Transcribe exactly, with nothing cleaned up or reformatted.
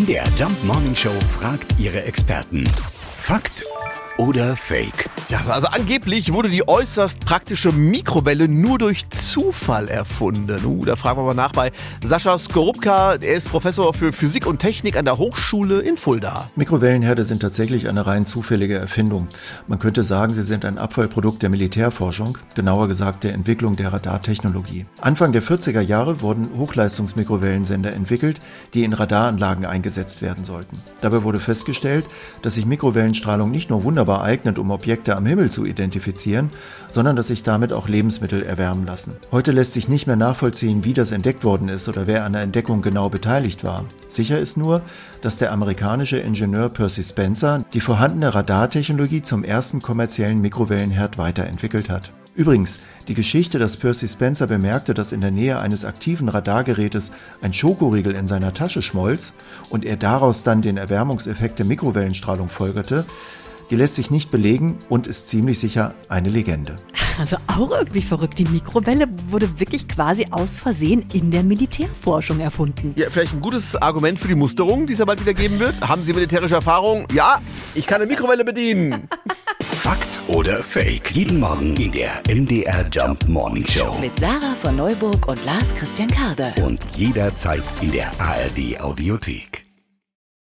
der Jump Morning Show fragt ihre Experten. Fakt oder Fake? Ja, also angeblich wurde die äußerst praktische Mikrowelle nur durch Zufall erfunden. Uh, da fragen wir mal nach bei Sascha Skorupka. Er ist Professor für Physik und Technik an der Hochschule in Fulda. Mikrowellenherde sind tatsächlich eine rein zufällige Erfindung. Man könnte sagen, sie sind ein Abfallprodukt der Militärforschung, genauer gesagt der Entwicklung der Radartechnologie. Anfang der vierziger Jahre wurden Hochleistungsmikrowellensender entwickelt, die in Radaranlagen eingesetzt werden sollten. Dabei wurde festgestellt, dass sich Mikrowellenstrahlung nicht nur wunderbar eignet, um Objekte am Himmel zu identifizieren, sondern dass sich damit auch Lebensmittel erwärmen lassen. Heute lässt sich nicht mehr nachvollziehen, wie das entdeckt worden ist oder wer an der Entdeckung genau beteiligt war. Sicher ist nur, dass der amerikanische Ingenieur Percy Spencer die vorhandene Radartechnologie zum ersten kommerziellen Mikrowellenherd weiterentwickelt hat. Übrigens, die Geschichte, dass Percy Spencer bemerkte, dass in der Nähe eines aktiven Radargerätes ein Schokoriegel in seiner Tasche schmolz und er daraus dann den Erwärmungseffekt der Mikrowellenstrahlung folgerte, die lässt sich nicht belegen und ist ziemlich sicher eine Legende. Also auch irgendwie verrückt. Die Mikrowelle wurde wirklich quasi aus Versehen in der Militärforschung erfunden. Ja, vielleicht ein gutes Argument für die Musterung, die es ja bald wieder geben wird. Haben Sie militärische Erfahrung? Ja, ich kann eine Mikrowelle bedienen. Fakt oder Fake? Jeden Morgen in der M D R Jump Morning Show. Mit Sarah von Neuburg und Lars Christian Karde. Und jederzeit in der A R D Audiothek.